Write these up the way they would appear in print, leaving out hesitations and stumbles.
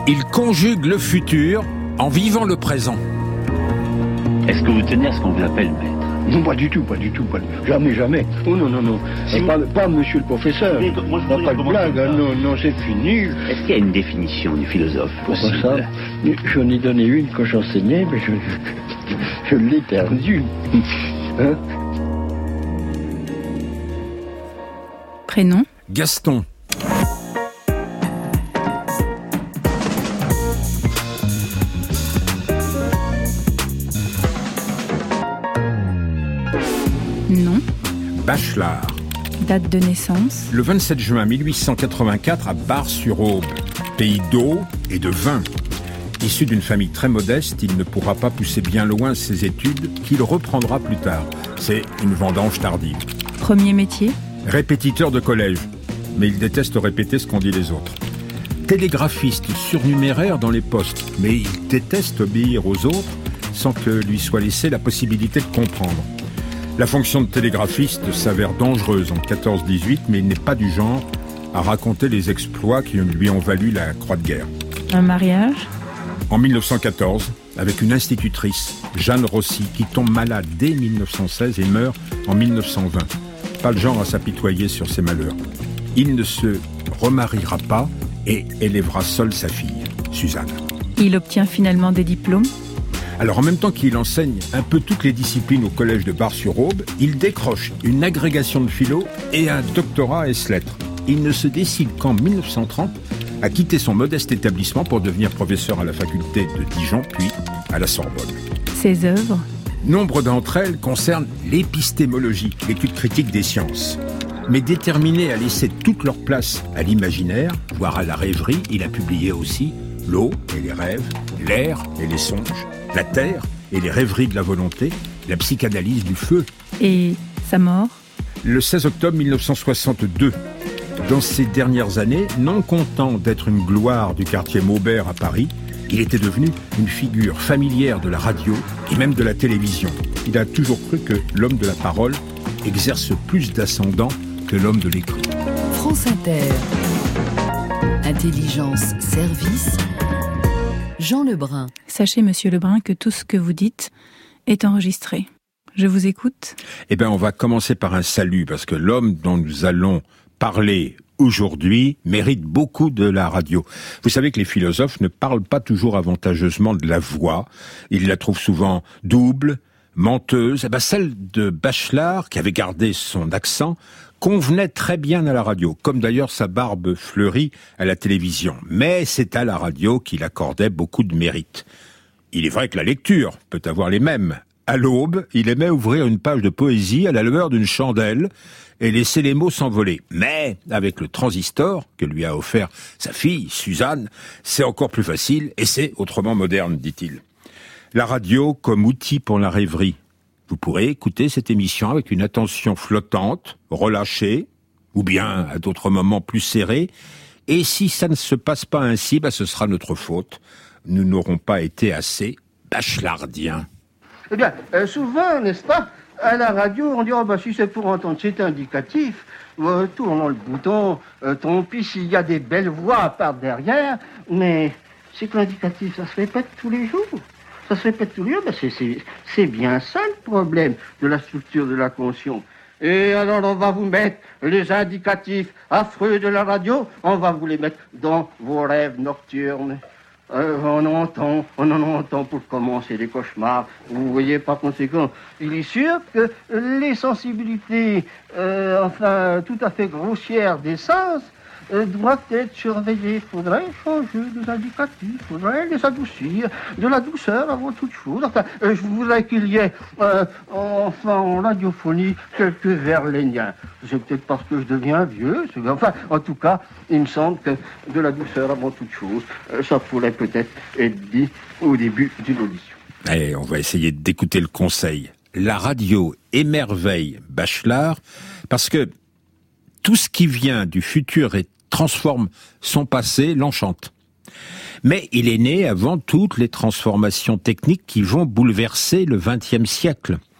Il conjugue le futur en vivant le présent. Est-ce que vous tenez à ce qu'on vous appelle maître? Non, pas du tout. Jamais. Oh non. Si pas monsieur le professeur. Mais, moi, je pas de blague, non, c'est fini. Est-ce qu'il y a une définition du philosophe possible? Ça, j'en ai donné une quand j'enseignais, mais je l'ai perdue. Hein? Prénom? Gaston. Nom? Bachelard. Date de naissance? Le 27 juin 1884 à Bar-sur-Aube, pays d'eau et de vin. Issu d'une famille très modeste, il ne pourra pas pousser bien loin ses études qu'il reprendra plus tard. C'est une vendange tardive. Premier métier? Répétiteur de collège, mais il déteste répéter ce qu'ont dit les autres. Télégraphiste surnuméraire dans les postes, mais il déteste obéir aux autres sans que lui soit laissée la possibilité de comprendre. La fonction de télégraphiste s'avère dangereuse en 14-18, mais il n'est pas du genre à raconter les exploits qui lui ont valu la croix de guerre. Un mariage? En 1914, avec une institutrice, Jeanne Rossi, qui tombe malade dès 1916 et meurt en 1920. Pas le genre à s'apitoyer sur ses malheurs. Il ne se remariera pas et élèvera seul sa fille, Suzanne. Il obtient finalement des diplômes? Alors en même temps qu'il enseigne un peu toutes les disciplines au collège de Bar-sur-Aube, il décroche une agrégation de philo et un doctorat ès-lettres. Il ne se décide qu'en 1930 à quitter son modeste établissement pour devenir professeur à la faculté de Dijon, puis à la Sorbonne. Ses œuvres? Nombre d'entre elles concernent l'épistémologie, l'étude critique des sciences. Mais déterminé à laisser toute leur place à l'imaginaire, voire à la rêverie, il a publié aussi L'eau et les rêves, l'air et les songes, la terre et les rêveries de la volonté, la psychanalyse du feu. Et sa mort? Le 16 octobre 1962. Dans ces dernières années, non content d'être une gloire du quartier Maubert à Paris, il était devenu une figure familière de la radio et même de la télévision. Il a toujours cru que l'homme de la parole exerce plus d'ascendant que l'homme de l'écrit. France Inter. Intelligence, service. Jean Lebrun. Sachez, monsieur Lebrun, que tout ce que vous dites est enregistré. Je vous écoute. On va commencer par un salut, parce que l'homme dont nous allons parler aujourd'hui mérite beaucoup de la radio. Vous savez que les philosophes ne parlent pas toujours avantageusement de la voix. Ils la trouvent souvent double, menteuse. Celle de Bachelard, qui avait gardé son accent, convenait très bien à la radio, comme d'ailleurs sa barbe fleurie à la télévision. Mais c'est à la radio qu'il accordait beaucoup de mérite. Il est vrai que la lecture peut avoir les mêmes. À l'aube, il aimait ouvrir une page de poésie à la lueur d'une chandelle et laisser les mots s'envoler. Mais avec le transistor que lui a offert sa fille, Suzanne, c'est encore plus facile et c'est autrement moderne, dit-il. La radio comme outil pour la rêverie. Vous pourrez écouter cette émission avec une attention flottante, relâchée, ou bien à d'autres moments plus serrés. Et si ça ne se passe pas ainsi, ce sera notre faute. Nous n'aurons pas été assez bachelardiens. Eh bien, souvent, n'est-ce pas, à la radio, on dit, si c'est pour entendre, c'est indicatif. Tournons le bouton, tant pis s'il y a des belles voix par derrière, mais c'est que l'indicatif, ça se répète tous les jours. C'est bien ça le problème de la structure de la conscience. Et alors on va vous mettre les indicatifs affreux de la radio, on va vous les mettre dans vos rêves nocturnes. On en entend pour commencer les cauchemars. Vous voyez, par conséquent, il est sûr que les sensibilités, tout à fait grossières des sens, doivent être surveillées. Il faudrait changer les indicatifs, il faudrait les adoucir, de la douceur avant toute chose. Je voudrais qu'il y ait, en radiophonie, quelques verléniens. C'est peut-être parce que je deviens vieux, en tout cas, il me semble que de la douceur avant toute chose, ça pourrait peut-être être dit au début d'une audition. Allez, on va essayer d'écouter le conseil. La radio émerveille Bachelard parce que tout ce qui vient du futur et transforme son passé, l'enchante. Mais il est né avant toutes les transformations techniques qui vont bouleverser le XXe siècle.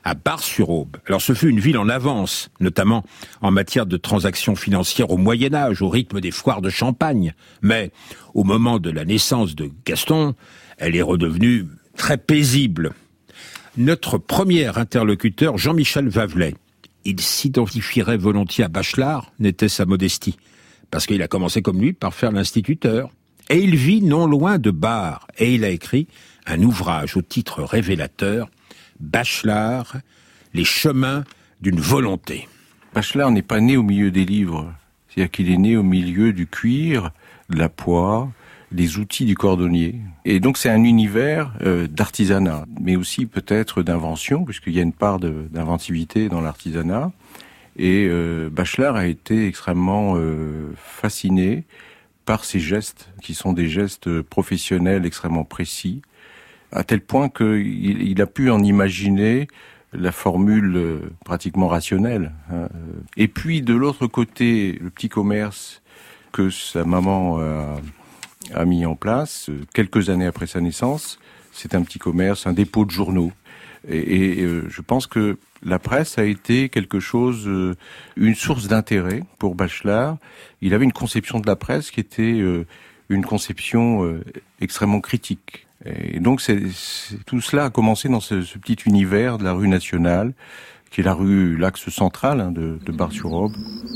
à Bar-sur-Aube. Alors ce fut une ville en avance, notamment en matière de transactions financières au Moyen-Âge, au rythme des foires de Champagne. Mais au moment de la naissance de Gaston, elle est redevenue très paisible. Notre premier interlocuteur, Jean-Michel Vavelet, il s'identifierait volontiers à Bachelard, n'était sa modestie, parce qu'il a commencé comme lui par faire l'instituteur. Et il vit non loin de Bar, et il a écrit un ouvrage au titre révélateur, Bachelard, les chemins d'une volonté. Bachelard n'est pas né au milieu des livres, c'est-à-dire qu'il est né au milieu du cuir, de la poix, des outils du cordonnier. Et donc c'est un univers d'artisanat, mais aussi peut-être d'invention, puisqu'il y a une part d'inventivité dans l'artisanat. Et Bachelard a été extrêmement fasciné par ces gestes, qui sont des gestes professionnels extrêmement précis, à tel point qu'il a pu en imaginer la formule pratiquement rationnelle. Et puis de l'autre côté, le petit commerce que sa maman a mis en place, quelques années après sa naissance, c'est un petit commerce, un dépôt de journaux. Et je pense que la presse a été quelque chose, une source d'intérêt pour Bachelard. Il avait une conception de la presse qui était une conception extrêmement critique. Et donc tout cela a commencé dans ce petit univers de la rue Nationale, qui est l'axe central de Bar-sur-Aube.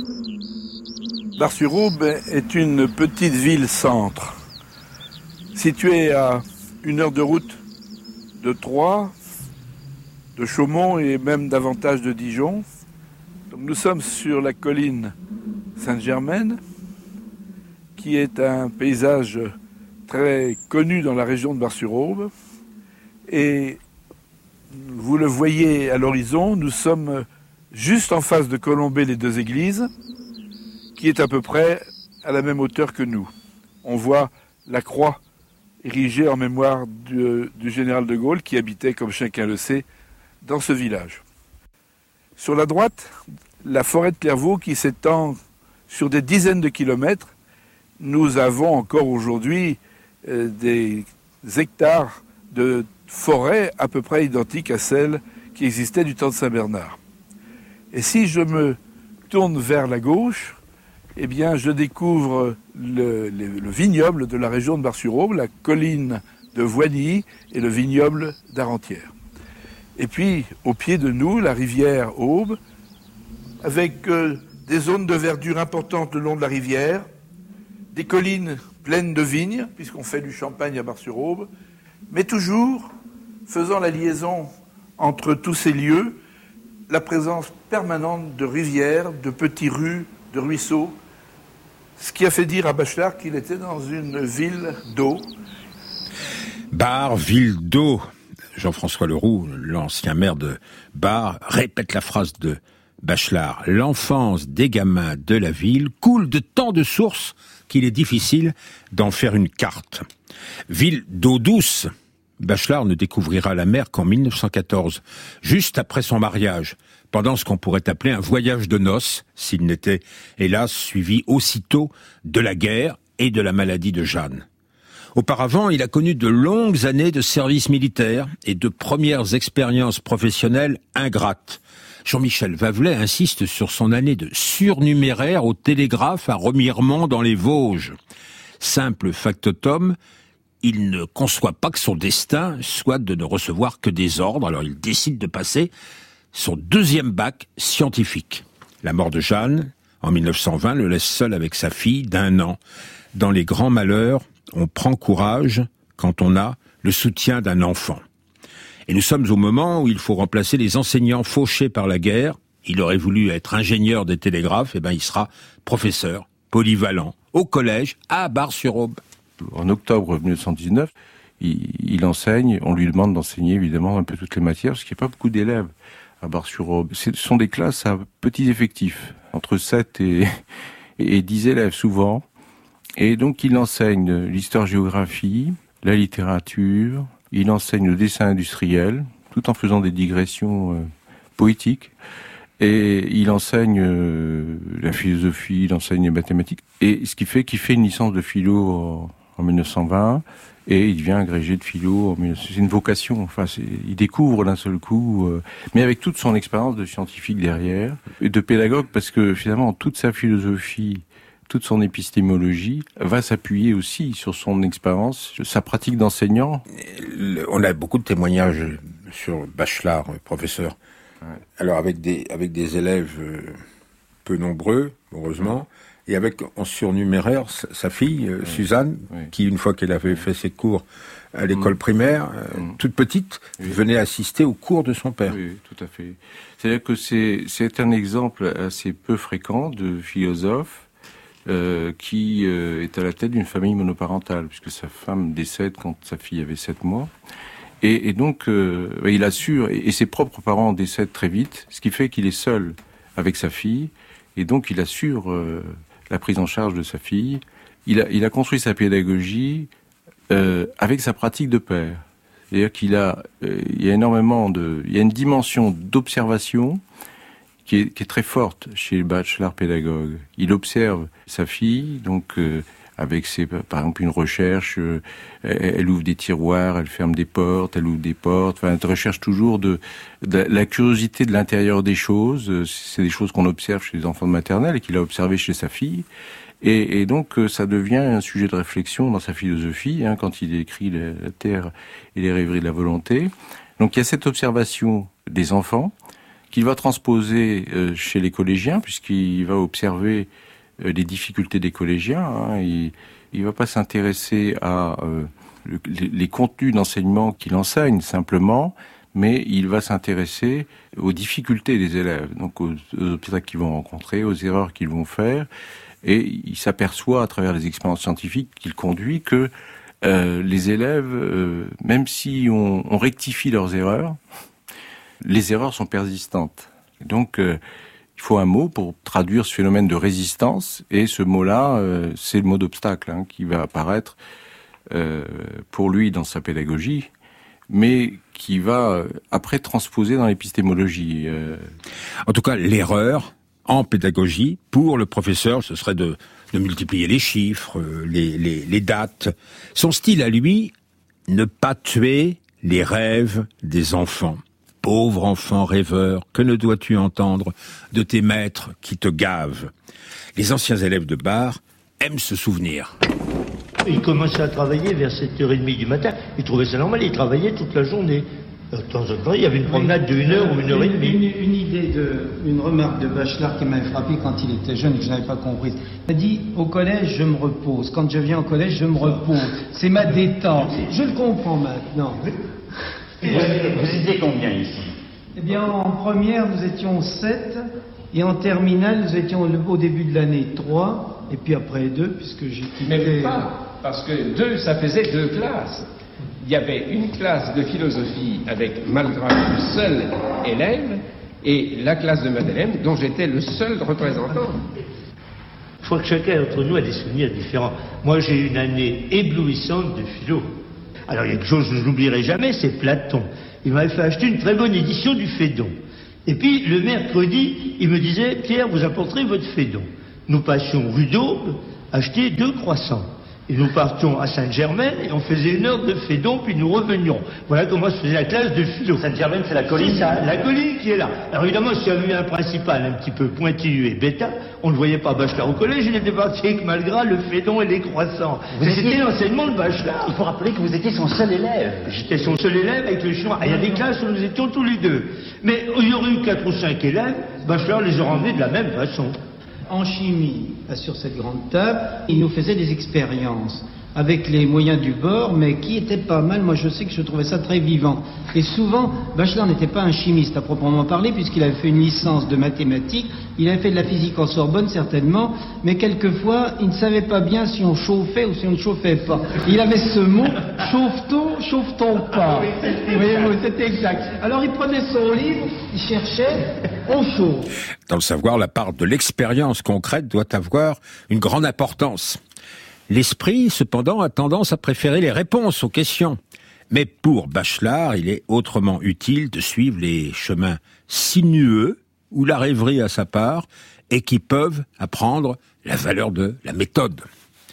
Bar-sur-Aube est une petite ville-centre, située à 1 heure de route de Troyes, de Chaumont et même davantage de Dijon. Donc nous sommes sur la colline Sainte-Germaine, qui est un paysage très connu dans la région de Bar-sur-Aube. Et vous le voyez à l'horizon, nous sommes juste en face de Colombey-les-Deux-Églises, qui est à peu près à la même hauteur que nous. On voit la croix érigée en mémoire du général de Gaulle, qui habitait, comme chacun le sait, dans ce village. Sur la droite, la forêt de Clairvaux qui s'étend sur des dizaines de kilomètres. Nous avons encore aujourd'hui des hectares de forêt à peu près identiques à celles qui existaient du temps de Saint-Bernard. Et si je me tourne vers la gauche, eh bien je découvre le vignoble de la région de Bar-sur-Aube, la colline de Voigny et le vignoble d'Arrentière. Et puis, au pied de nous, la rivière Aube, avec des zones de verdure importantes le long de la rivière, des collines pleines de vignes, puisqu'on fait du champagne à Bar-sur-Aube, mais toujours faisant la liaison entre tous ces lieux, la présence permanente de rivières, de petits rues, de ruisseaux, ce qui a fait dire à Bachelard qu'il était dans une ville d'eau. Bar, ville d'eau. Jean-François Leroux, l'ancien maire de Bar, répète la phrase de Bachelard. L'enfance des gamins de la ville coule de tant de sources qu'il est difficile d'en faire une carte. Ville d'eau douce. Bachelard ne découvrira la mer qu'en 1914, juste après son mariage, pendant ce qu'on pourrait appeler un voyage de noces, s'il n'était, hélas, suivi aussitôt de la guerre et de la maladie de Jeanne. Auparavant, il a connu de longues années de service militaire et de premières expériences professionnelles ingrates. Jean-Michel Vavelet insiste sur son année de surnuméraire au télégraphe à Remiremont dans les Vosges. Simple factotum, il ne conçoit pas que son destin soit de ne recevoir que des ordres, alors il décide de passer son 2e bac scientifique. La mort de Jeanne, en 1920, le laisse seul avec sa fille d'1 an. Dans les grands malheurs, on prend courage quand on a le soutien d'un enfant. Et nous sommes au moment où il faut remplacer les enseignants fauchés par la guerre. Il aurait voulu être ingénieur des télégraphes, il sera professeur, polyvalent, au collège, à Bar-sur-Aube. En octobre 1919, il enseigne, on lui demande d'enseigner évidemment un peu toutes les matières, parce qu'il n'y a pas beaucoup d'élèves à Bar-sur-Aube. Ce sont des classes à petits effectifs, entre 7 et 10 élèves souvent. Et donc il enseigne l'histoire-géographie, la littérature, il enseigne le dessin industriel, tout en faisant des digressions poétiques. Et il enseigne la philosophie, il enseigne les mathématiques. Et ce qui fait qu'il fait une licence de philo en 1920, et il devient agrégé de philo. C'est une vocation. Enfin, il découvre d'un seul coup, mais avec toute son expérience de scientifique derrière et de pédagogue, parce que finalement toute sa philosophie, toute son épistémologie va s'appuyer aussi sur son expérience, sa pratique d'enseignant. On a beaucoup de témoignages sur Bachelard, professeur. Ouais. Alors avec des élèves peu nombreux, heureusement. Et avec en surnuméraire sa fille, Suzanne, qui une fois qu'elle avait fait ses cours à l'école primaire, toute petite, venait assister aux cours de son père. Oui, tout à fait. C'est-à-dire que c'est un exemple assez peu fréquent de philosophe qui est à la tête d'une famille monoparentale, puisque sa femme décède quand sa fille avait 7 mois. Et donc, il assure, et ses propres parents décèdent très vite, ce qui fait qu'il est seul avec sa fille, et donc il assure la prise en charge de sa fille. Il a construit sa pédagogie avec sa pratique de père. C'est-à-dire il y a une dimension d'observation qui est très forte chez le Bachelard pédagogue. Il observe sa fille, donc avec par exemple une recherche, elle ouvre des tiroirs, elle ferme des portes, elle ouvre des portes, enfin elle recherche toujours de la curiosité de l'intérieur des choses. C'est des choses qu'on observe chez les enfants de maternelle et qu'il a observé chez sa fille. Et donc ça devient un sujet de réflexion dans sa philosophie, quand il écrit La Terre et les rêveries de la volonté. Donc il y a cette observation des enfants qu'il va transposer chez les collégiens, puisqu'il va observer les difficultés des collégiens. Il va pas s'intéresser à les contenus d'enseignement qu'il enseigne simplement, mais il va s'intéresser aux difficultés des élèves, donc aux obstacles qu'ils vont rencontrer, aux erreurs qu'ils vont faire, et il s'aperçoit à travers les expériences scientifiques qu'il conduit que les élèves, même si on rectifie leurs erreurs, les erreurs sont persistantes. Donc il faut un mot pour traduire ce phénomène de résistance, et ce mot-là, c'est le mot d'obstacle qui va apparaître pour lui dans sa pédagogie, mais qui va après transposer dans l'épistémologie. En tout cas, l'erreur en pédagogie, pour le professeur, ce serait de multiplier les chiffres, les dates. Son style à lui, ne pas tuer les rêves des enfants. Pauvre enfant rêveur, que ne dois-tu entendre de tes maîtres qui te gavent? Les anciens élèves de Barre aiment se souvenir. Il commençait à travailler vers 7h30 du matin. Il trouvait ça normal, il travaillait toute la journée. De temps en temps, il y avait une promenade de 1 heure ou 1h30. Une remarque de Bachelard qui m'avait frappé quand il était jeune et que je n'avais pas comprise. Il a dit, au collège, je me repose. Quand je viens au collège, je me repose. C'est ma détente. Je le comprends maintenant. Vous étiez combien ici? Eh bien, en première, nous étions 7, et en terminale, nous étions au début de l'année 3, et puis après 2, puisque j'ai quitté... Même pas, parce que 2, ça faisait 2 classes. Il y avait une classe de philosophie avec Malgras le seul élève, et la classe de Madeleine, dont j'étais le seul représentant. Je crois que chacun d'entre nous a des souvenirs différents. Moi, j'ai eu une année éblouissante de philo. Alors, il y a quelque chose que je n'oublierai jamais, c'est Platon. Il m'avait fait acheter une très bonne édition du Phédon. Et puis, le mercredi, il me disait, Pierre, vous apporterez votre Phédon. Nous passions rue d'Aube, acheter 2 croissants. Et nous partions à Sainte-Germaine, et on faisait 1 heure de Phédon, puis nous revenions. Voilà comment se faisait la classe de philo. Sainte-Germaine, c'est la colline? La colline qui est là. Alors évidemment, s'il y avait eu un principal un petit peu pointilleux et bêta, on ne voyait pas Bachelard au collège, il était parti avec Malgras, le Phédon et les croissants. C'était l'enseignement de Bachelard. Il faut rappeler que vous étiez son seul élève. J'étais son seul élève avec le chinois. Il y a des classes où nous étions tous les deux. Mais il y aurait eu 4 ou 5 élèves, Bachelard les aurait emmenés de la même façon. En chimie, sur cette grande table, il nous faisait des expériences avec les moyens du bord, mais qui étaient pas mal. Moi, je sais que je trouvais ça très vivant. Et souvent, Bachelard n'était pas un chimiste à proprement parler, puisqu'il avait fait une licence de mathématiques, il avait fait de la physique en Sorbonne, certainement, mais quelquefois, il ne savait pas bien si on chauffait ou si on ne chauffait pas. Il avait ce mot, chauffe-t-on, chauffe-t-on pas. Voyez-vous, c'était exact. Alors, il prenait son livre, il cherchait, on chauffe. Dans le savoir, la part de l'expérience concrète doit avoir une grande importance. L'esprit, cependant, a tendance à préférer les réponses aux questions. Mais pour Bachelard, il est autrement utile de suivre les chemins sinueux où la rêverie a sa part et qui peuvent apprendre la valeur de la méthode.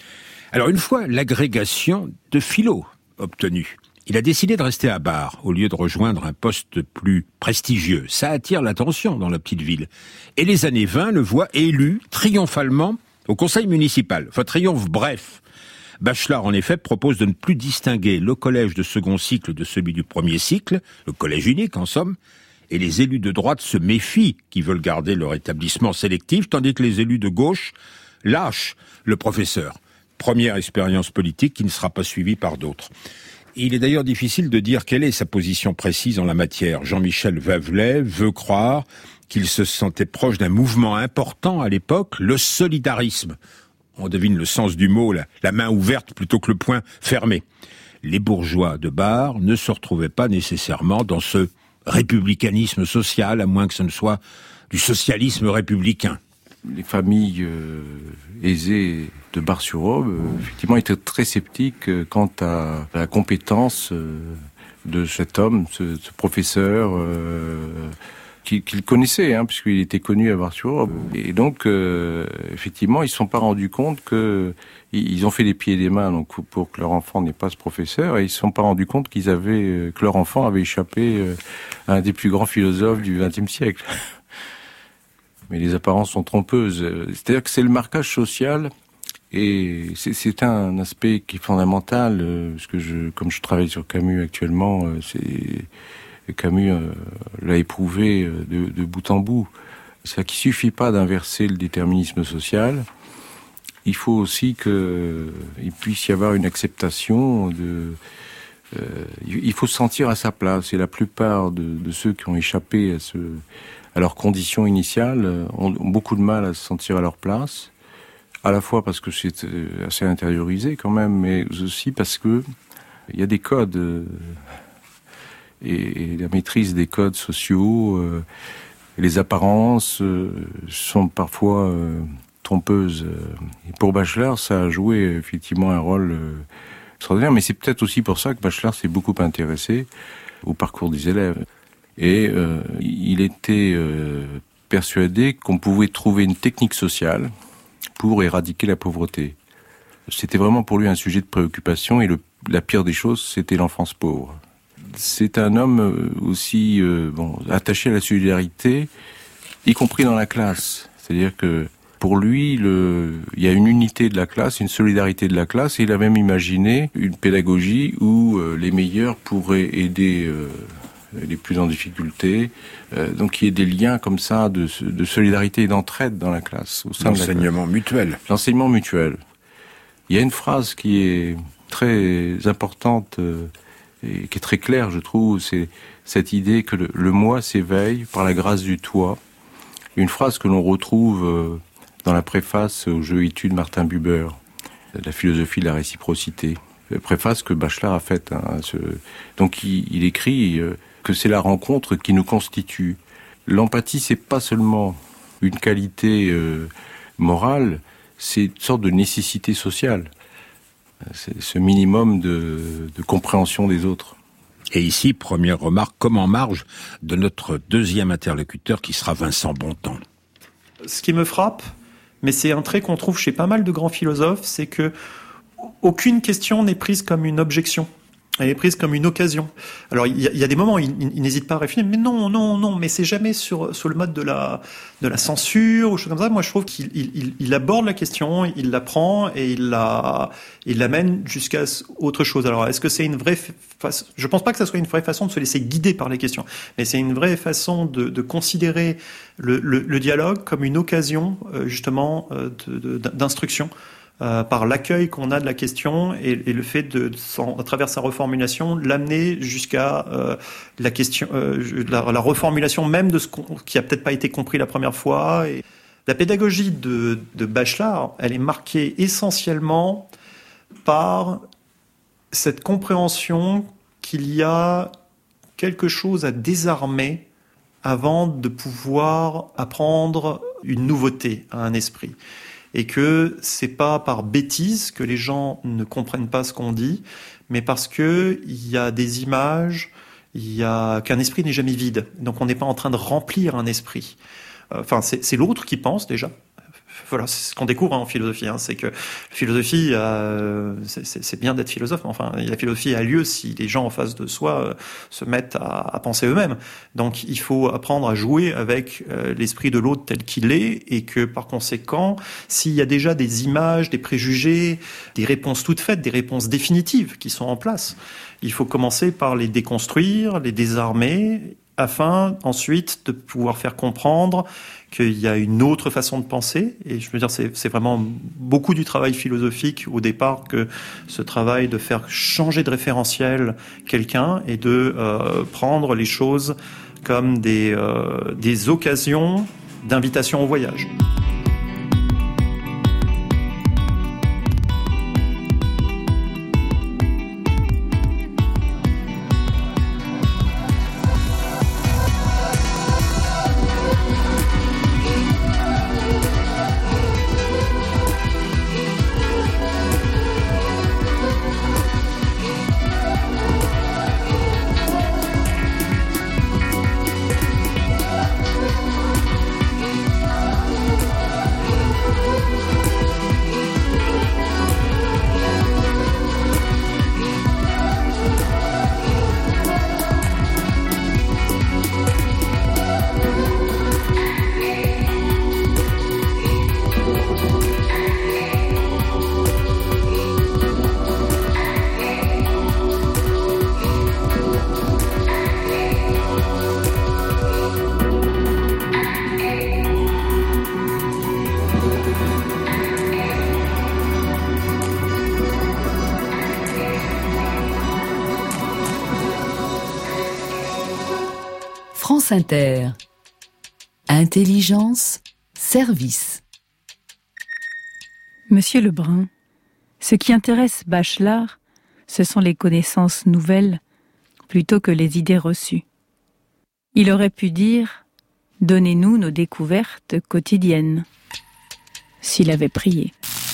Alors une fois l'agrégation de philo obtenue, il a décidé de rester à Bar au lieu de rejoindre un poste plus prestigieux. Ça attire l'attention dans la petite ville. Et les années 20 le voient élu triomphalement au conseil municipal. Enfin, triomphe, bref. Bachelard, en effet, propose de ne plus distinguer le collège de second cycle de celui du premier cycle, le collège unique en somme, et les élus de droite se méfient qui veulent garder leur établissement sélectif, tandis que les élus de gauche lâchent le professeur. Première expérience politique qui ne sera pas suivie par d'autres. Il est d'ailleurs difficile de dire quelle est sa position précise en la matière. Jean-Michel Vavelet veut croire qu'il se sentait proche d'un mouvement important à l'époque, le solidarisme. On devine le sens du mot, la main ouverte plutôt que le poing fermé. Les bourgeois de Bar ne se retrouvaient pas nécessairement dans ce républicanisme social, à moins que ce ne soit du socialisme républicain. Les familles aisées de Bar-sur-Aube, effectivement, étaient très sceptiques quant à la compétence de cet homme, ce professeur qu'il connaissait, puisqu'il était connu à Bar-sur-Aube. Et donc, effectivement, ils ne se sont pas rendus compte que ils ont fait des pieds et des mains donc pour que leur enfant n'ait pas ce professeur, et ils ne se sont pas rendus compte que leur enfant avait échappé à un des plus grands philosophes du XXe siècle. Mais les apparences sont trompeuses. C'est-à-dire que c'est le marquage social, et c'est un aspect qui est fondamental, parce que comme je travaille sur Camus actuellement, Camus l'a éprouvé de bout en bout. C'est-à-dire qu'il suffit pas d'inverser le déterminisme social. Il faut aussi qu'il puisse y avoir une acceptation il faut se sentir à sa place. Et la plupart de ceux qui ont échappé à leurs conditions initiales ont beaucoup de mal à se sentir à leur place. À la fois parce que c'est assez intériorisé quand même, mais aussi parce que il y a des codes et la maîtrise des codes sociaux, les apparences sont parfois trompeuses. Et pour Bachelard, ça a joué effectivement un rôle extraordinaire, mais c'est peut-être aussi pour ça que Bachelard s'est beaucoup intéressé au parcours des élèves. Et il était persuadé qu'on pouvait trouver une technique sociale pour éradiquer la pauvreté. C'était vraiment pour lui un sujet de préoccupation, et la pire des choses, c'était l'enfance pauvre. C'est un homme aussi attaché à la solidarité, y compris dans la classe. C'est-à-dire que pour lui, il y a une unité de la classe, une solidarité de la classe, et il a même imaginé une pédagogie où les meilleurs pourraient aider les plus en difficulté. Donc il y a des liens comme ça de solidarité et d'entraide dans la classe. L'enseignement mutuel. L'enseignement mutuel. Il y a une phrase qui est très importante et qui est très claire, je trouve, c'est cette idée que le moi s'éveille par la grâce du toi. Une phrase que l'on retrouve dans la préface au jeu étude Martin Buber, la philosophie de la réciprocité. La préface que Bachelard a faite. Donc il écrit que c'est la rencontre qui nous constitue. L'empathie, c'est pas seulement une qualité morale, c'est une sorte de nécessité sociale. C'est ce minimum de compréhension des autres. Et ici, première remarque, comme en marge de notre deuxième interlocuteur qui sera Vincent Bontemps. Ce qui me frappe, mais c'est un trait qu'on trouve chez pas mal de grands philosophes, c'est que aucune question n'est prise comme une objection. Elle est prise comme une occasion. Alors, il y a des moments où il n'hésite pas à réfléchir, mais non, mais c'est jamais sur le mode de la censure ou choses comme ça. Moi, je trouve qu'il aborde la question, il la prend et il l'amène jusqu'à autre chose. Alors, est-ce que c'est une vraie façon? Je pense pas que ça soit une vraie façon de se laisser guider par les questions, mais c'est une vraie façon de considérer le dialogue comme une occasion, justement, d'instruction. Par l'accueil qu'on a de la question et le fait à travers sa reformulation, l'amener jusqu'à la question, la reformulation même de ce qui a peut-être pas été compris la première fois. Et la pédagogie de Bachelard, elle est marquée essentiellement par cette compréhension qu'il y a quelque chose à désarmer avant de pouvoir apprendre une nouveauté à un esprit. Et que c'est pas par bêtise que les gens ne comprennent pas ce qu'on dit, mais parce que il y a des images, qu'un esprit n'est jamais vide. Donc on n'est pas en train de remplir un esprit. Enfin, c'est l'autre qui pense déjà, Voilà, c'est ce qu'on découvre en philosophie. C'est que la philosophie, c'est bien d'être philosophe, mais enfin, la philosophie a lieu si les gens en face de soi se mettent à penser eux-mêmes. Donc, il faut apprendre à jouer avec l'esprit de l'autre tel qu'il est, et que par conséquent, s'il y a déjà des images, des préjugés, des réponses toutes faites, des réponses définitives qui sont en place, il faut commencer par les déconstruire, les désarmer, afin ensuite de pouvoir faire comprendre qu'il y a une autre façon de penser. Et je veux dire, c'est vraiment beaucoup du travail philosophique au départ, que ce travail de faire changer de référentiel quelqu'un et de prendre les choses comme des occasions d'invitation au voyage. France Inter. Intelligence, service. Monsieur Lebrun, ce qui intéresse Bachelard, ce sont les connaissances nouvelles plutôt que les idées reçues. Il aurait pu dire « Donnez-nous nos découvertes quotidiennes », s'il avait prié.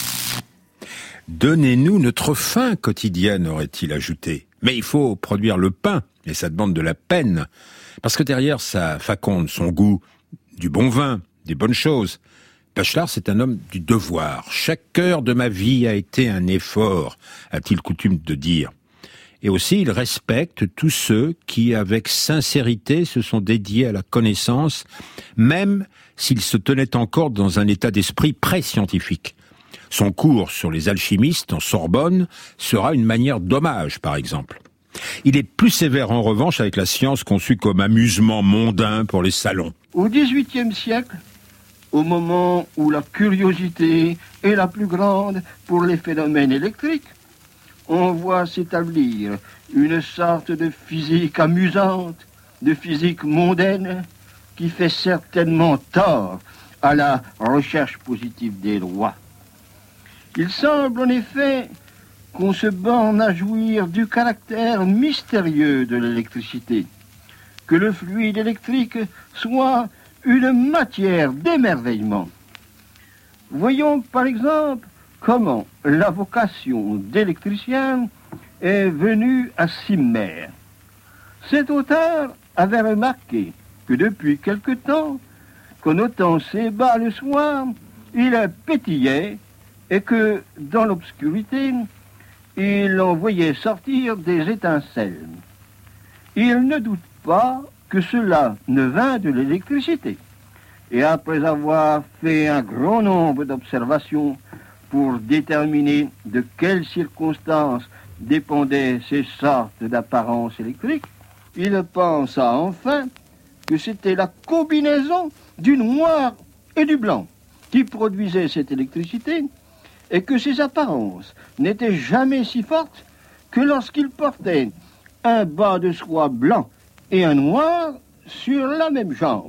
« Donnez-nous notre faim quotidienne », aurait-il ajouté. Mais il faut produire le pain, et ça demande de la peine. Parce que derrière, ça faconde son goût du bon vin, des bonnes choses. Bachelard, c'est un homme du devoir. Chaque heure de ma vie a été un effort, a-t-il coutume de dire. Et aussi, il respecte tous ceux qui, avec sincérité, se sont dédiés à la connaissance, même s'ils se tenaient encore dans un état d'esprit pré-scientifique. Son cours sur les alchimistes en Sorbonne sera une manière d'hommage, par exemple. Il est plus sévère en revanche avec la science conçue comme amusement mondain pour les salons. Au XVIIIe siècle, au moment où la curiosité est la plus grande pour les phénomènes électriques, on voit s'établir une sorte de physique amusante, de physique mondaine, qui fait certainement tort à la recherche positive des lois. Il semble en effet qu'on se borne à jouir du caractère mystérieux de l'électricité, que le fluide électrique soit une matière d'émerveillement. Voyons par exemple comment la vocation d'électricien est venue à Simmers. Cet auteur avait remarqué que depuis quelque temps, qu'en ôtant ses bas le soir, il pétillait et que dans l'obscurité, il en voyait sortir des étincelles. Il ne doute pas que cela ne vint de l'électricité. Et après avoir fait un grand nombre d'observations pour déterminer de quelles circonstances dépendaient ces sortes d'apparences électriques, il pensa enfin que c'était la combinaison du noir et du blanc qui produisait cette électricité, et que ces apparences n'étaient jamais si fortes que lorsqu'il portait un bas de soie blanc et un noir sur la même jambe.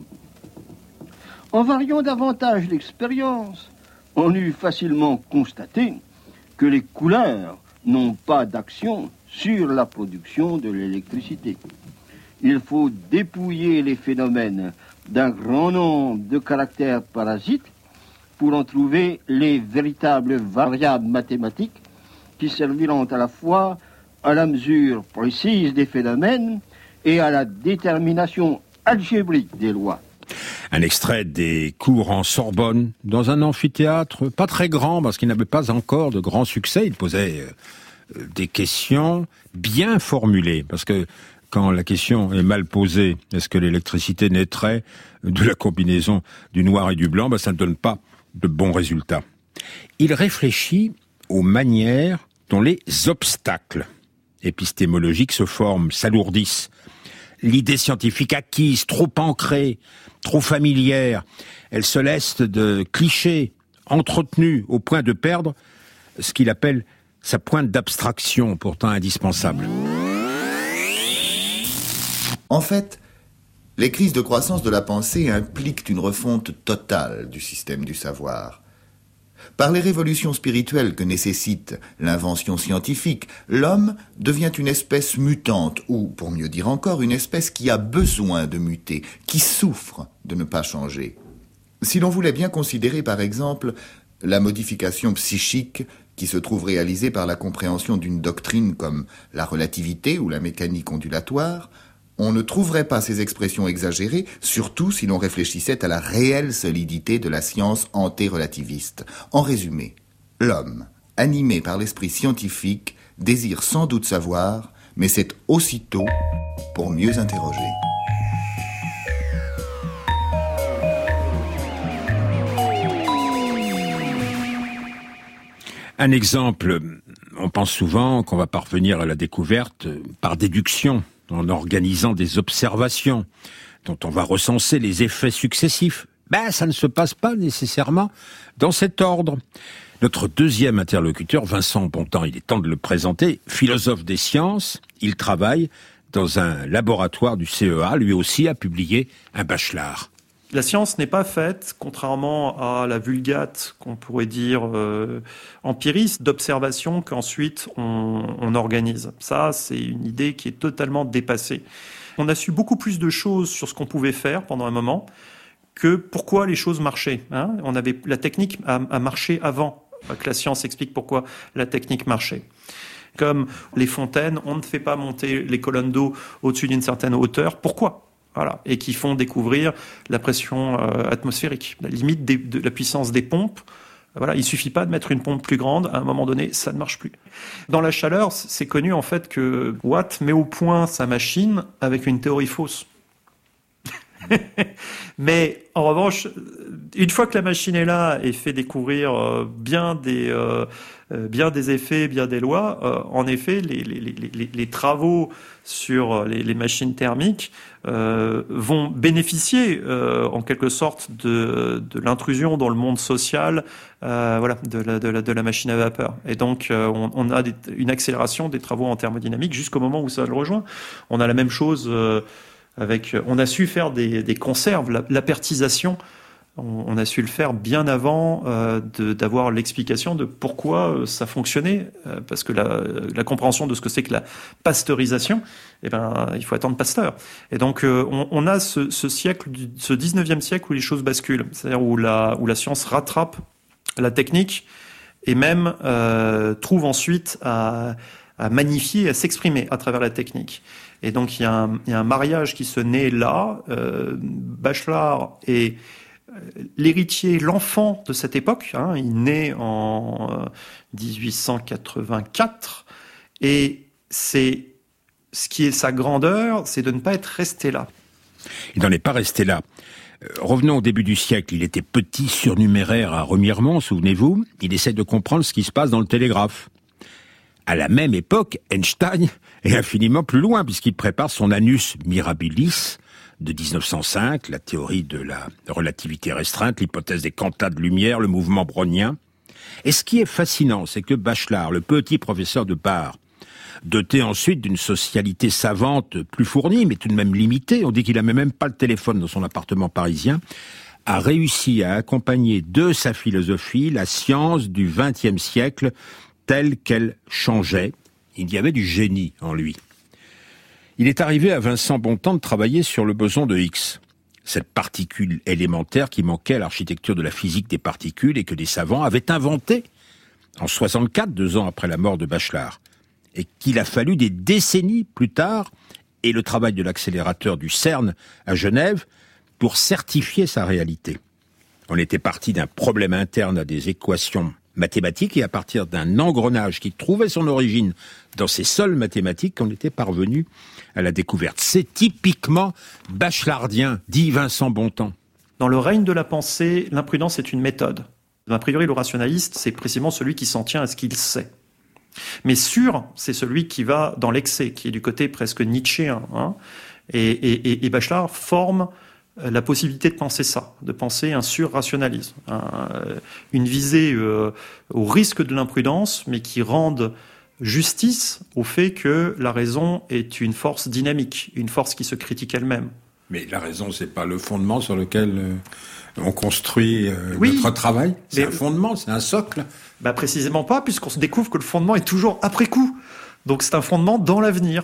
En variant davantage l'expérience, on eut facilement constaté que les couleurs n'ont pas d'action sur la production de l'électricité. Il faut dépouiller les phénomènes d'un grand nombre de caractères parasites pour en trouver les véritables variables mathématiques qui serviront à la fois à la mesure précise des phénomènes et à la détermination algébrique des lois. Un extrait des cours en Sorbonne, dans un amphithéâtre pas très grand, parce qu'il n'avait pas encore de grand succès. Il posait des questions bien formulées, parce que quand la question est mal posée, est-ce que l'électricité naîtrait de la combinaison du noir et du blanc, ça ne donne pas de bons résultats. Il réfléchit aux manières dont les obstacles épistémologiques se forment, s'alourdissent. L'idée scientifique acquise, trop ancrée, trop familière, elle se leste de clichés entretenus au point de perdre ce qu'il appelle sa pointe d'abstraction, pourtant indispensable. En fait, les crises de croissance de la pensée impliquent une refonte totale du système du savoir. Par les révolutions spirituelles que nécessite l'invention scientifique, l'homme devient une espèce mutante, ou, pour mieux dire encore, une espèce qui a besoin de muter, qui souffre de ne pas changer. Si l'on voulait bien considérer, par exemple, la modification psychique qui se trouve réalisée par la compréhension d'une doctrine comme la relativité ou la mécanique ondulatoire, on ne trouverait pas ces expressions exagérées, surtout si l'on réfléchissait à la réelle solidité de la science antérelativiste. En résumé, l'homme, animé par l'esprit scientifique, désire sans doute savoir, mais c'est aussitôt pour mieux interroger. Un exemple, on pense souvent qu'on va parvenir à la découverte par déduction, en organisant des observations dont on va recenser les effets successifs. Ça ne se passe pas nécessairement dans cet ordre. Notre deuxième interlocuteur, Vincent Bontemps, il est temps de le présenter, philosophe des sciences, il travaille dans un laboratoire du CEA, lui aussi a publié un bachelor. La science n'est pas faite, contrairement à la vulgate qu'on pourrait dire empiriste, d'observation qu'ensuite on organise. Ça, c'est une idée qui est totalement dépassée. On a su beaucoup plus de choses sur ce qu'on pouvait faire pendant un moment que pourquoi les choses marchaient. La technique a marché avant que la science explique pourquoi la technique marchait. Comme les fontaines, on ne fait pas monter les colonnes d'eau au-dessus d'une certaine hauteur. Pourquoi ? Voilà, et qui font découvrir la pression atmosphérique, la limite de la puissance des pompes. Voilà, il suffit pas de mettre une pompe plus grande, à un moment donné, ça ne marche plus. Dans la chaleur, c'est connu en fait que Watt met au point sa machine avec une théorie fausse. Mais en revanche, une fois que la machine est là et fait découvrir bien des effets, bien des lois, en effet, les travaux sur les machines thermiques vont bénéficier en quelque sorte de l'intrusion dans le monde social, de la machine à vapeur. Et donc, on a une accélération des travaux en thermodynamique jusqu'au moment où ça le rejoint. On a la même chose. On a su faire des conserves, l'apertisation, on a su le faire bien avant d'avoir l'explication de pourquoi ça fonctionnait, parce que la compréhension de ce que c'est que la pasteurisation, il faut attendre Pasteur. Et donc on a ce siècle, ce 19e siècle où les choses basculent, c'est-à-dire où la science rattrape la technique et même trouve ensuite à magnifier, à s'exprimer à travers la technique. Et donc il y a un mariage qui se naît là. Bachelard est l'héritier, l'enfant de cette époque. Il naît en 1884 et c'est ce qui est sa grandeur, c'est de ne pas être resté là. Il n'en est pas resté là. Revenons au début du siècle. Il était petit surnuméraire à Remiremont, souvenez-vous. Il essaie de comprendre ce qui se passe dans le télégraphe. À la même époque, Einstein est infiniment plus loin, puisqu'il prépare son Annus Mirabilis de 1905, la théorie de la relativité restreinte, l'hypothèse des quantas de lumière, le mouvement brownien. Et ce qui est fascinant, c'est que Bachelard, le petit professeur de Bar, doté ensuite d'une socialité savante plus fournie, mais tout de même limitée, on dit qu'il n'avait même pas le téléphone dans son appartement parisien, a réussi à accompagner de sa philosophie la science du XXe siècle telle qu'elle changeait. Il y avait du génie en lui. Il est arrivé à Vincent Bontemps de travailler sur le boson de Higgs, cette particule élémentaire qui manquait à l'architecture de la physique des particules et que des savants avaient inventé en 64, 2 ans après la mort de Bachelard, et qu'il a fallu des décennies plus tard, et le travail de l'accélérateur du CERN à Genève, pour certifier sa réalité. On était parti d'un problème interne à des équations mathématiques et à partir d'un engrenage qui trouvait son origine dans ces seules mathématiques qu'on était parvenu à la découverte. C'est typiquement bachelardien, dit Vincent Bontemps. Dans le règne de la pensée, l'imprudence est une méthode. A priori, le rationaliste, c'est précisément celui qui s'en tient à ce qu'il sait. Mais sûr, c'est celui qui va dans l'excès, qui est du côté presque nietzschéen. Et Bachelard forme la possibilité de penser ça, de penser un surrationalisme, une visée au risque de l'imprudence, mais qui rende justice au fait que la raison est une force dynamique, une force qui se critique elle-même. Mais la raison, c'est pas le fondement sur lequel on construit notre travail. C'est un fondement, c'est un socle. Précisément pas, puisqu'on se découvre que le fondement est toujours après coup. Donc c'est un fondement dans l'avenir.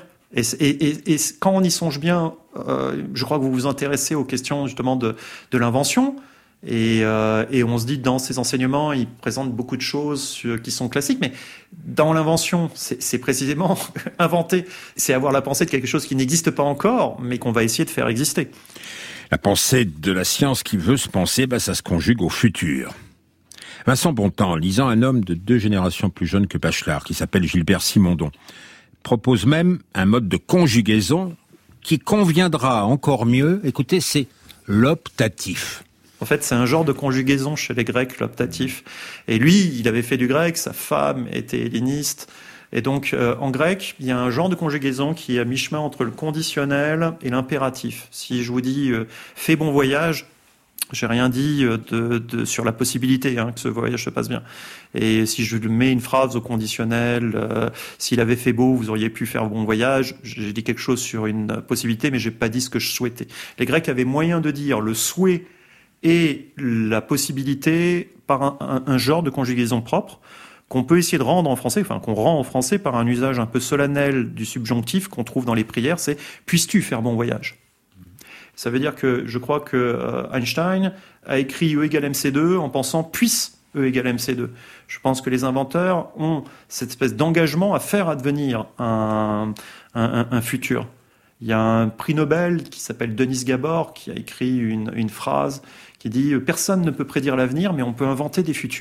Et quand on y songe bien, je crois que vous vous intéressez aux questions justement de l'invention. Et on se dit dans ces enseignements, ils présentent beaucoup de choses qui sont classiques, mais dans l'invention, c'est précisément inventer, c'est avoir la pensée de quelque chose qui n'existe pas encore, mais qu'on va essayer de faire exister. La pensée de la science qui veut se penser, ça se conjugue au futur. Vincent Bontemps, lisant un homme de 2 générations plus jeune que Bachelard, qui s'appelle Gilbert Simondon, propose même un mode de conjugaison qui conviendra encore mieux, écoutez, c'est l'optatif. En fait, c'est un genre de conjugaison chez les Grecs, l'optatif. Et lui, il avait fait du grec, sa femme était helléniste. Et donc, en grec, il y a un genre de conjugaison qui est à mi-chemin entre le conditionnel et l'impératif. Si je vous dis « fais bon voyage », j'ai rien dit sur la possibilité que ce voyage se passe bien. Et si je mets une phrase au conditionnel, s'il avait fait beau, vous auriez pu faire bon voyage, j'ai dit quelque chose sur une possibilité, mais j'ai pas dit ce que je souhaitais. Les Grecs avaient moyen de dire le souhait et la possibilité par un genre de conjugaison propre qu'on peut essayer de rendre en français, qu'on rend en français par un usage un peu solennel du subjonctif qu'on trouve dans les prières, c'est « puisses-tu faire bon voyage ?» Ça veut dire que je crois que Einstein a écrit E égale MC2 en pensant « puisse E égale MC2 ». Je pense que les inventeurs ont cette espèce d'engagement à faire advenir un futur. Il y a un prix Nobel qui s'appelle Denis Gabor qui a écrit une phrase qui dit « Personne ne peut prédire l'avenir, mais on peut inventer des futurs ».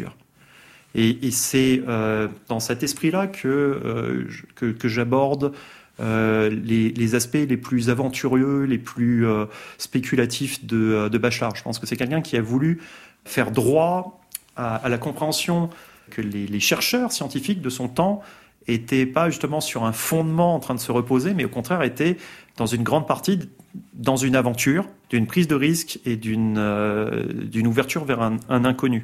Et c'est dans cet esprit-là que j'aborde les aspects les plus aventureux, les plus spéculatifs de Bachelard. Je pense que c'est quelqu'un qui a voulu faire droit à la compréhension que les chercheurs scientifiques de son temps n'étaient pas justement sur un fondement en train de se reposer, mais au contraire étaient dans une grande partie dans une aventure, d'une prise de risque et d'une ouverture vers un inconnu.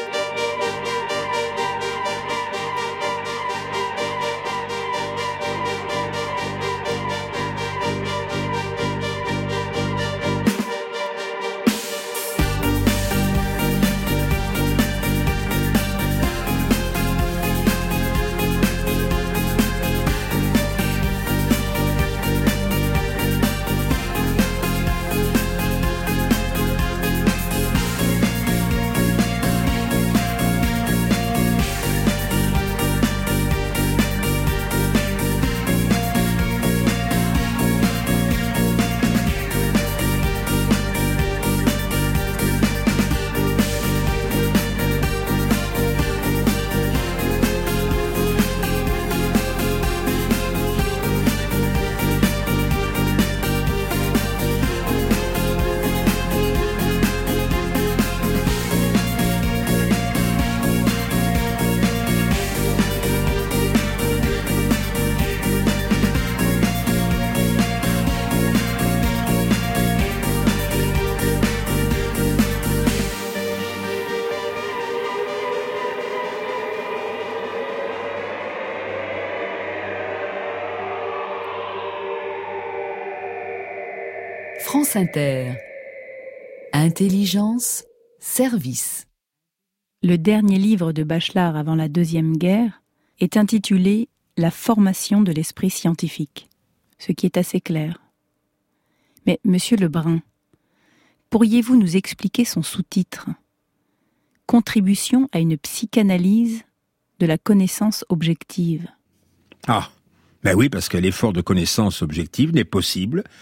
France Inter. Intelligence, service. Le dernier livre de Bachelard avant la Deuxième Guerre est intitulé « La formation de l'esprit scientifique », ce qui est assez clair. Mais, monsieur Lebrun, pourriez-vous nous expliquer son sous-titre ? Contribution à une psychanalyse de la connaissance objective. Ah, ben oui, parce que l'effort de connaissance objective n'est possible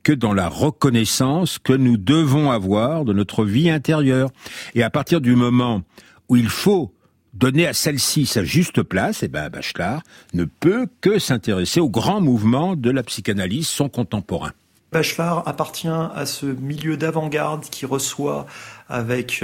que dans la reconnaissance que nous devons avoir de notre vie intérieure. Et à partir du moment où il faut donner à celle-ci sa juste place, eh ben Bachelard ne peut que s'intéresser au grand mouvement de la psychanalyse, son contemporain. Bachelard appartient à ce milieu d'avant-garde qui reçoit avec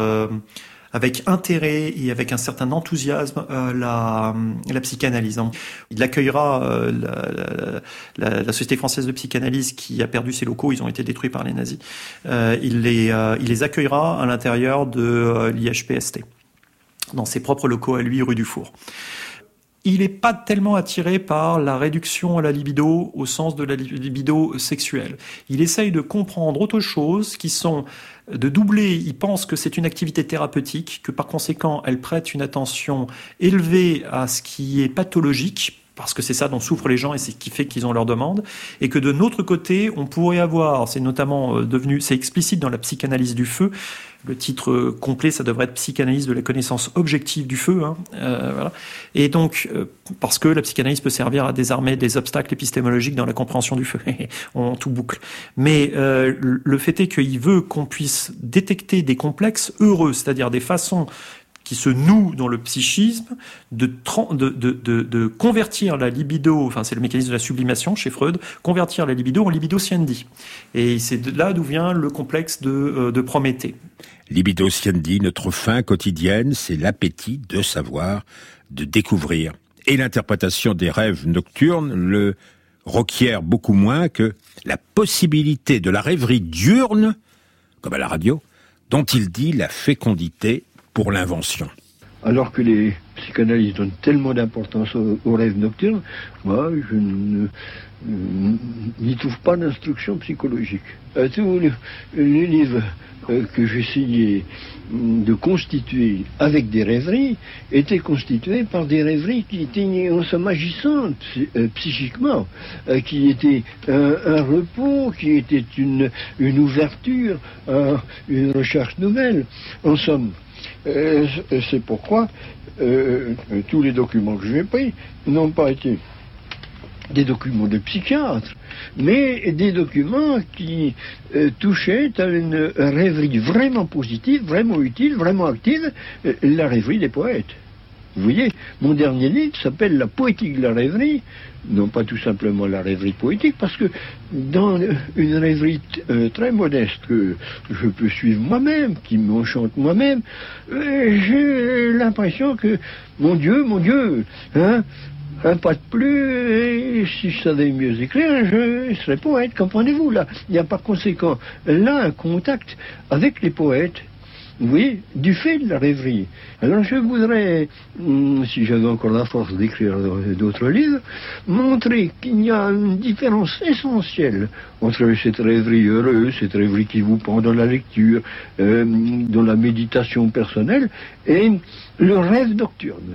intérêt et avec un certain enthousiasme la psychanalyse. Il accueillera la Société française de psychanalyse qui a perdu ses locaux, ils ont été détruits par les nazis. Il les accueillera à l'intérieur de l'IHPST, dans ses propres locaux à lui, rue du Four. Il n'est pas tellement attiré par la réduction à la libido au sens de la libido sexuelle. Il essaye de comprendre autre chose qui sont de doubler. Il pense que c'est une activité thérapeutique, que par conséquent elle prête une attention élevée à ce qui est pathologique, parce que c'est ça dont souffrent les gens et c'est ce qui fait qu'ils ont leur demande, et que de notre côté, on pourrait avoir, c'est notamment c'est explicite dans la psychanalyse du feu, le titre complet, ça devrait être psychanalyse de la connaissance objective du feu, voilà. Et donc, parce que la psychanalyse peut servir à désarmer des obstacles épistémologiques dans la compréhension du feu, on tout boucle. Mais le fait est qu'il veut qu'on puisse détecter des complexes heureux, c'est-à-dire des façons qui se nouent dans le psychisme, de convertir la libido, enfin c'est le mécanisme de la sublimation chez Freud, convertir la libido en libido sciendi. Et c'est de là d'où vient le complexe de Prométhée. Libido sciendi, notre faim quotidienne, c'est l'appétit de savoir, de découvrir. Et l'interprétation des rêves nocturnes le requiert beaucoup moins que la possibilité de la rêverie diurne, comme à la radio, dont il dit la fécondité pour l'invention. Alors que les psychanalystes donnent tellement d'importance aux rêves nocturnes, moi, je n'y trouve pas d'instruction psychologique. Tous les livres que j'essayais de constituer avec des rêveries étaient constitués par des rêveries qui étaient en somme agissantes psychiquement, qui étaient un repos, qui étaient une ouverture, une recherche nouvelle. En somme, c'est pourquoi tous les documents que j'ai pris n'ont pas été des documents de psychiatre, mais des documents qui touchaient à une rêverie vraiment positive, vraiment utile, vraiment active, la rêverie des poètes. Vous voyez, mon dernier livre s'appelle La poétique de la rêverie, non pas tout simplement la rêverie poétique, parce que dans une rêverie très modeste que je peux suivre moi-même, qui m'enchante moi-même, j'ai l'impression que, mon Dieu, hein, un pas de plus, et si je savais mieux écrire, je serais poète, comprenez-vous, là. Il y a par conséquent là un contact avec les poètes, oui, du fait de la rêverie. Alors je voudrais, si j'avais encore la force d'écrire d'autres livres, montrer qu'il y a une différence essentielle entre cette rêverie heureuse, cette rêverie qui vous prend dans la lecture, dans la méditation personnelle, et le rêve nocturne.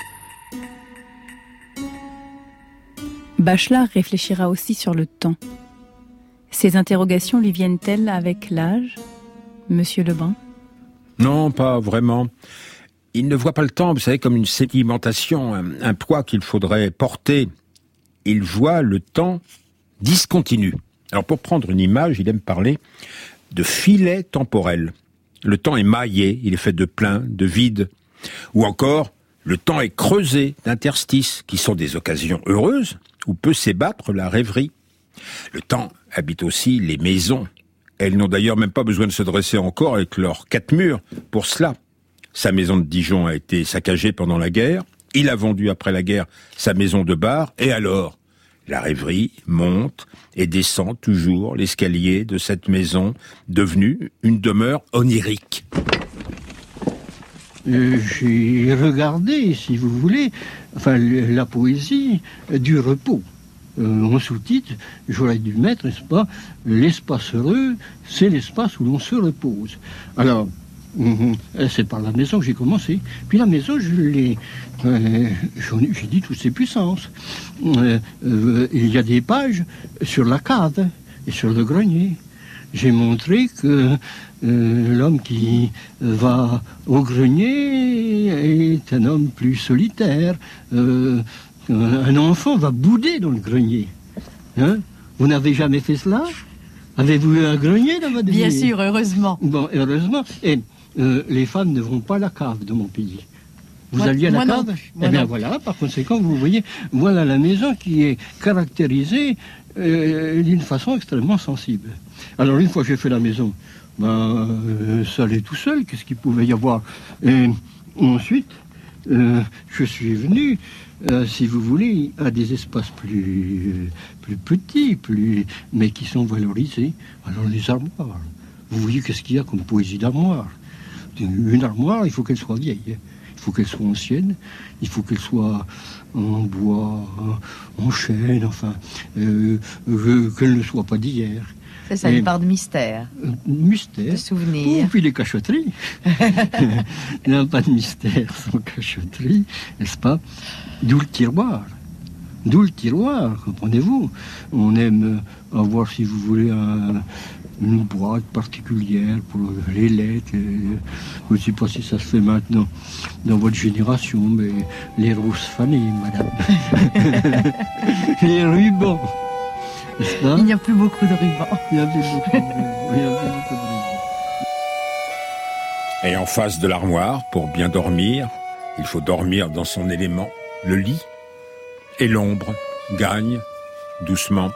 Bachelard réfléchira aussi sur le temps. Ces interrogations lui viennent-elles avec l'âge, Monsieur Lebrun ? Non, pas vraiment. Il ne voit pas le temps, vous savez, comme une sédimentation, un poids qu'il faudrait porter. Il voit le temps discontinu. Alors pour prendre une image, il aime parler de filet temporel. Le temps est maillé, il est fait de plein, de vide. Ou encore, le temps est creusé d'interstices, qui sont des occasions heureuses, où peut s'ébattre la rêverie. Le temps habite aussi les maisons. Elles n'ont d'ailleurs même pas besoin de se dresser encore avec leurs 4 murs pour cela. Sa maison de Dijon a été saccagée pendant la guerre. Il a vendu après la guerre sa maison de Bar. Et alors, la rêverie monte et descend toujours l'escalier de cette maison devenue une demeure onirique. J'ai regardé, si vous voulez, la poésie du repos. En sous-titre, j'aurais dû mettre, n'est-ce pas, l'espace heureux, c'est l'espace où l'on se repose. Alors, c'est par la maison que j'ai commencé. Puis la maison, j'ai dit toutes ses puissances. Il y a des pages sur la cave et sur le grenier. J'ai montré que l'homme qui va au grenier est un homme plus solitaire. Un enfant va bouder dans le grenier. Hein? Vous n'avez jamais fait cela? Avez-vous eu un grenier dans votre vie? Bien sûr, heureusement. Bon, heureusement. Et les femmes ne vont pas à la cave de mon pays. Vous alliez à la cave? Eh bien voilà, par conséquent, vous voyez, voilà la maison qui est caractérisée d'une façon extrêmement sensible. Alors une fois que j'ai fait la maison, ça allait tout seul, qu'est-ce qu'il pouvait y avoir? Et ensuite, je suis venu, si vous voulez, à des espaces plus petits, mais qui sont valorisés. Alors les armoires, vous voyez qu'est-ce qu'il y a comme poésie d'armoire. Une armoire, il faut qu'elle soit vieille, il faut qu'elle soit ancienne, il faut qu'elle soit en bois, en chêne, enfin, qu'elle ne soit pas d'hier. C'est ça, une part de mystère. Mystère. De souvenir. Oh, puis les cachotteries. Il n'y a pas de mystère sans cachotterie, n'est-ce pas? D'où le tiroir. D'où le tiroir, comprenez-vous? On aime avoir, si vous voulez, une boîte particulière pour les lettres. Je ne sais pas si ça se fait maintenant dans votre génération, mais les roses fanées, madame. Les rubans. Il n'y a plus beaucoup de rubans. Il n'y a plus beaucoup de rubans. Et en face de l'armoire, pour bien dormir, il faut dormir dans son élément, le lit. Et l'ombre gagne doucement.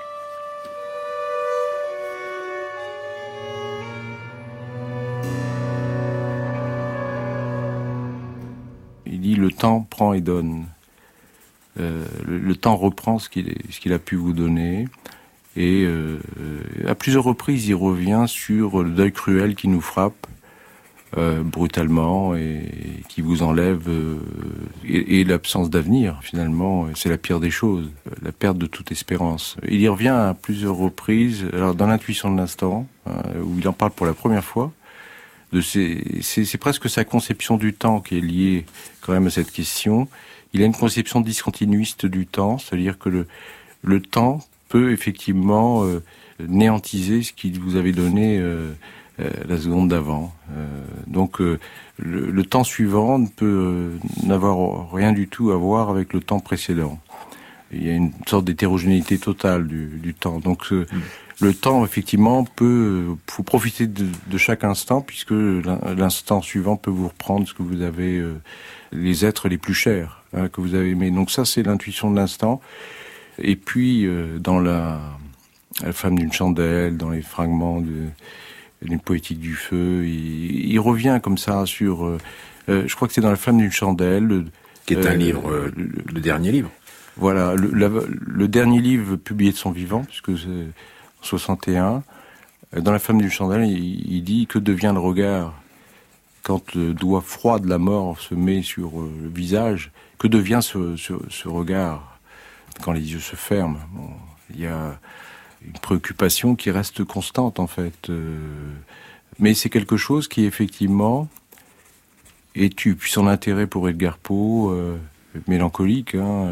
Il dit le temps prend et donne. Le temps reprend ce qu'il a pu vous donner. Et à plusieurs reprises, il revient sur le deuil cruel qui nous frappe brutalement et qui vous enlève et l'absence d'avenir, finalement. C'est la pire des choses, la perte de toute espérance. Il y revient à plusieurs reprises, alors dans l'intuition de l'instant, où il en parle pour la première fois. C'est presque sa conception du temps qui est liée quand même à cette question. Il a une conception discontinuiste du temps, c'est-à-dire que le temps peut effectivement néantiser ce qu'il vous avait donné la seconde d'avant. Donc le temps suivant ne peut n'avoir rien du tout à voir avec le temps précédent. Il y a une sorte d'hétérogénéité totale du temps. Donc le temps, effectivement, faut profiter de chaque instant, puisque l'instant suivant peut vous reprendre ce que vous avez, les êtres les plus chers que vous avez aimés. Donc ça, c'est l'intuition de l'instant. Et puis, dans la femme d'une chandelle, dans les fragments d'une poétique du feu, il revient comme ça sur... je crois que c'est dans la femme d'une chandelle... Qui est un livre, le dernier livre. Voilà, le dernier livre publié de son vivant, puisque c'est 61. Dans la femme d'une chandelle, il dit « Que devient le regard quand le doigt froid de la mort se met sur le visage? Que devient ce regard quand les yeux se ferment ?» Bon, il y a une préoccupation qui reste constante, en fait. Mais c'est quelque chose qui, effectivement, est tu. Puis son intérêt pour Edgar Poe, mélancolique,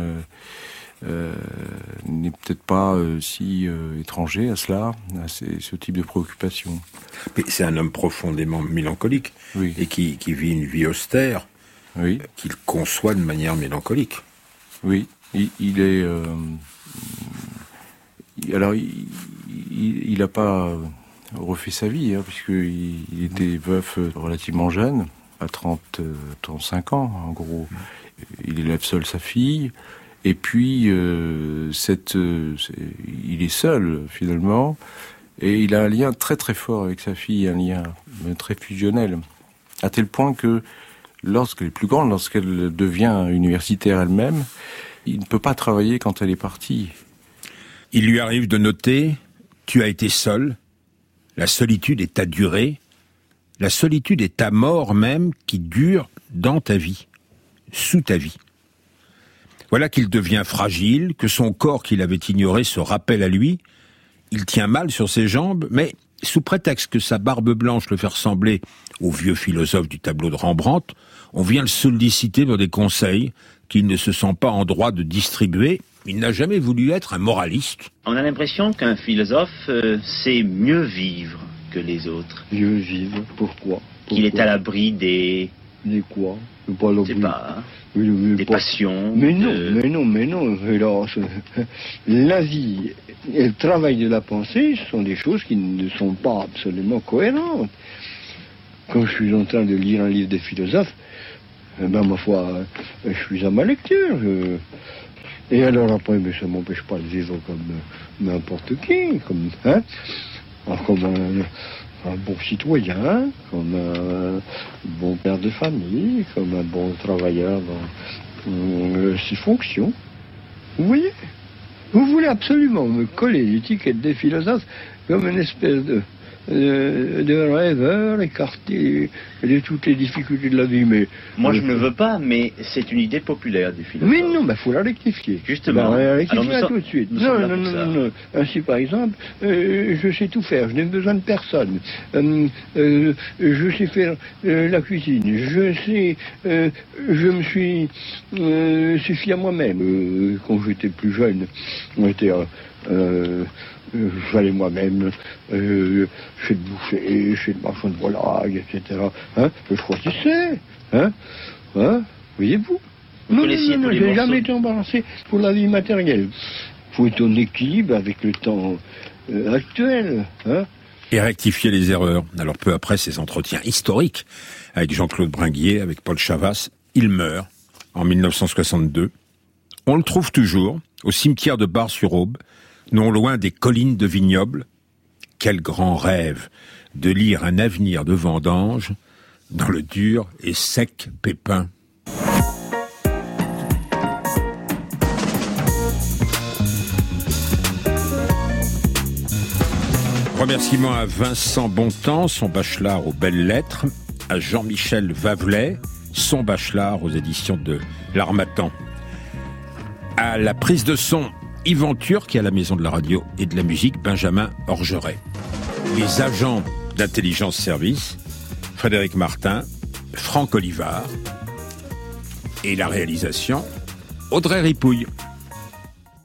n'est peut-être pas si étranger à cela, à ce type de préoccupation. Mais c'est un homme profondément mélancolique, oui. Et qui vit une vie austère, oui. Qu'il conçoit de manière mélancolique. Oui, il est... alors, il n'a pas refait sa vie, puisqu'il était veuf relativement jeune, à 35 ans, en gros. Il élève seul sa fille, et puis il est seul, finalement, et il a un lien très très fort avec sa fille, un lien très fusionnel, à tel point que lorsqu'elle est plus grande, lorsqu'elle devient universitaire elle-même, il ne peut pas travailler quand elle est partie. Il lui arrive de noter « Tu as été seul, la solitude est ta durée, la solitude est ta mort même qui dure dans ta vie, sous ta vie. » Voilà qu'il devient fragile, que son corps qu'il avait ignoré se rappelle à lui. Il tient mal sur ses jambes, mais sous prétexte que sa barbe blanche le fait ressembler au vieux philosophe du tableau de Rembrandt, on vient le solliciter pour des conseils qu'il ne se sent pas en droit de distribuer. Il n'a jamais voulu être un moraliste. On a l'impression qu'un philosophe sait mieux vivre que les autres. Mieux vivre, pourquoi? Qu'il est à l'abri des Des quoi? Pas C'est pas, des passions. Mais non. Alors, la vie et le travail de la pensée, ce sont des choses qui ne sont pas absolument cohérentes. Quand je suis en train de lire un livre de philosophe, ma foi, je suis à ma lecture. Et alors après, mais ça m'empêche pas de vivre comme n'importe qui, comme un bon citoyen, comme un bon père de famille, comme un bon travailleur dans ses fonctions. Vous voyez? Vous voulez absolument me coller l'étiquette des philosophes comme une espèce de rêveur écarté de toutes les difficultés de la vie, mais... Moi, je ne veux pas, mais c'est une idée populaire des philosophes. Mais non, il faut la rectifier. Justement. Rectifier tout de suite. Non. Ainsi, par exemple, je sais tout faire, je n'ai besoin de personne. Je sais faire la cuisine, je me suis suffi à moi-même. Quand j'étais plus jeune, j'allais moi-même chez le boucher, chez le marchand de volaille, etc. Je choisissais. Voyez-vous? Non, j'ai jamais été embarrassé pour la vie matérielle. Il faut être en équilibre avec le temps actuel. Et rectifier les erreurs. Alors peu après ces entretiens historiques avec Jean-Claude Bringuier, avec Paul Chavas, il meurt en 1962. On le trouve toujours au cimetière de Bar-sur-Aube, non loin des collines de Vignoble. Quel grand rêve de lire un avenir de vendange dans le dur et sec pépin. Remerciements à Vincent Bontemps, son bachelard aux belles lettres, à Jean-Michel Vavelet, son bachelard aux éditions de l'Harmattan. À la prise de son, Yvan Turc, et à la Maison de la Radio et de la Musique, Benjamin Orgeret. Les agents d'Intelligence Service, Frédéric Martin, Franck Olivard. Et la réalisation, Audrey Ripouille.